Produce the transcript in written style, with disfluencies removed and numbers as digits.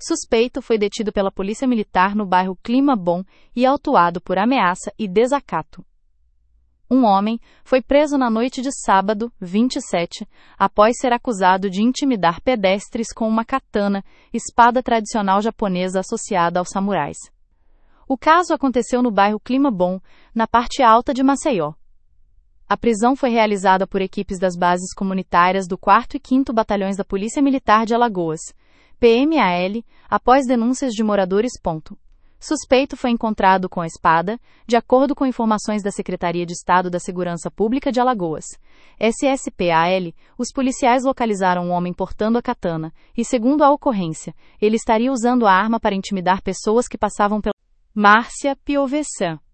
Suspeito foi detido pela Polícia Militar no bairro Clima Bom e autuado por ameaça e desacato. Um homem foi preso na noite de sábado, 27, após ser acusado de intimidar pedestres com uma katana, espada tradicional japonesa associada aos samurais. O caso aconteceu no bairro Clima Bom, na parte alta de Maceió. A prisão foi realizada por equipes das bases comunitárias do 4º e 5º Batalhões da Polícia Militar de Alagoas, PMAL, após denúncias de moradores. Suspeito foi encontrado com a espada, de acordo com informações da Secretaria de Estado da Segurança Pública de Alagoas. SSPAL, os policiais localizaram um homem portando a katana, e segundo a ocorrência, ele estaria usando a arma para intimidar pessoas que passavam pela... Márcia Piovesan